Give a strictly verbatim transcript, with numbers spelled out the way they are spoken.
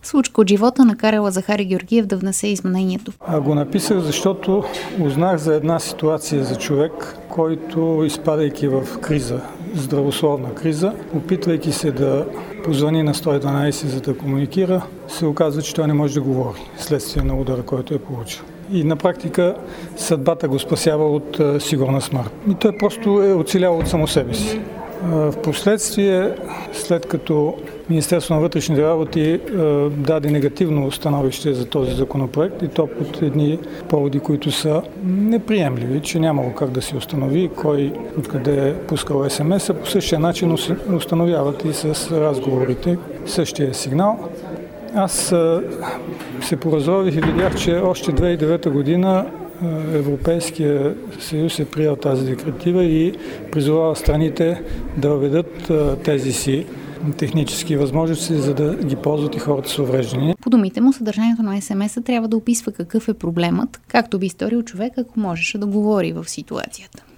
Случка от живота накарала Захари Георгиев да внесе изменението. А го написах, защото узнах за една ситуация за човек, който, изпадайки в криза, здравословна криза, опитвайки се да позвани на сто и дванадесет, за да комуникира, се оказва, че той не може да говори вследствие на удара, който е получил. И на практика съдбата го спасява от а, сигурна смърт. И той просто е оцелял от само себе си. Впоследствие, след като Министерството на вътрешните работи а, даде негативно становище за този законопроект, и то под едни поводи, които са неприемливи, че нямало как да се установи кой откъде е пускал ес ем ес-а, по същия начин установяват и с разговорите същия сигнал. Аз а, се поразрових и видях, че още две хиляди и девета година Европейския съюз е приел тази директива и призовава страните да въведат а, тези си технически възможности, за да ги ползват и хората с увреждания. По думите му, съдържанието на ес ем ес-а трябва да описва какъв е проблемът, както би сторил човек, ако можеше да говори в ситуацията.